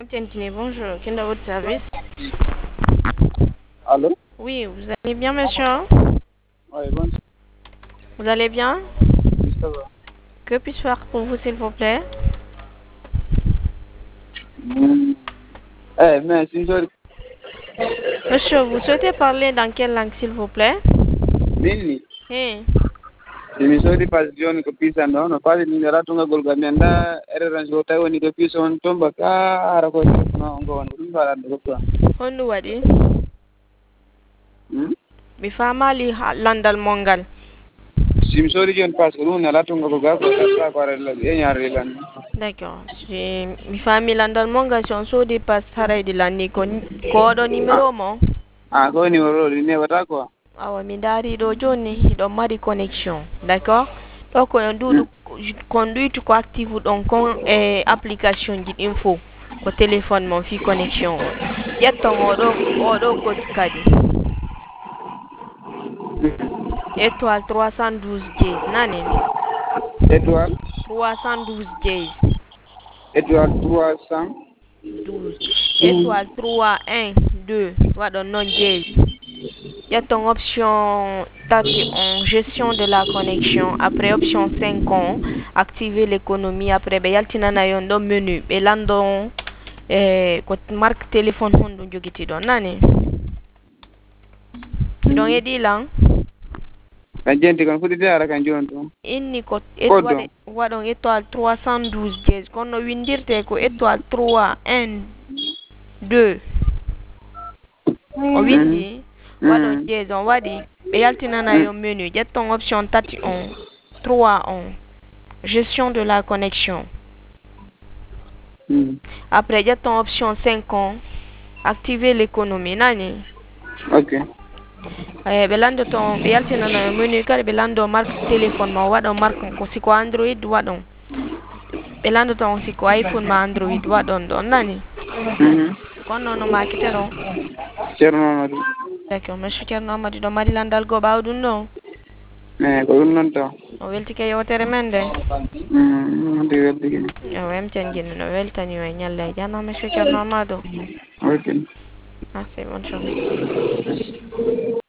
Tintini, bonjour. Quel est votre service? Allô? Oui, vous allez bien, monsieur? Oui, bonjour. Vous allez bien? Oui, ça va. Que puis-je faire pour vous, s'il vous plaît? Mais si je Monsieur, vous souhaitez parler dans quelle langue, s'il vous plaît? nini Hein? emisode passion ko pisa no pali ni ratunga golga menda ereran so tawo ni ko pisa on tomba ka ara ko no ngon dum bala do ko Hondu wadi? Mi famali landal mongal. sim sori jon pas ko na ratunga ko ga ko ta ko ara la e nyare lan D'accord. Mi famili landal mongal si on sodi pas haray di lanni ko do numéro mo? ko ni woro ni wata ko Awa mi dari do joni do mari connexion. D'accord? Donc on doit conduite ko active donc application ji info ko téléphone mon fi connexion. Yetton odo ko kadi. Étoile 312 dièse nani? étoile 312 dièse. étoile 300 12. Étoile 3 1 2 wadon non dièse. Il y a ton option en gestion de la connexion. Après option 5 ans, activer l'économie. Après, il y a le menu. Et là, marque téléphone hondo jogiti don nani. Donc, il dit là. kan jenti kan fudide ara kan jonto Inni ko étoile wadon étoile 312 dièse. Kono windirte ko étoile 3 1 2. O windi wadon dièse on wadi. Be yaltinana yo menu. Jet ton option 31 3 on gestion de la connexion. Après jet ton option 5 ans activer l'économie nani. OK Belando ton be yaltinana yo menu kare belando marque téléphone ma wadon marque ko siko Android wadon. Belando ton siko iPhone ma Android wadon don nani. Kono no makitero. Cerno Amadou. D'accord, monsieur Cerno Amadou do mari landal go bawdun no. Ko ɗum noon taw O weltike yewtere men nde. nde weltike O wemten jinnu no weltani o e ñalle e jano monsieur Cerno Amadou. OK Merci, bonne journée.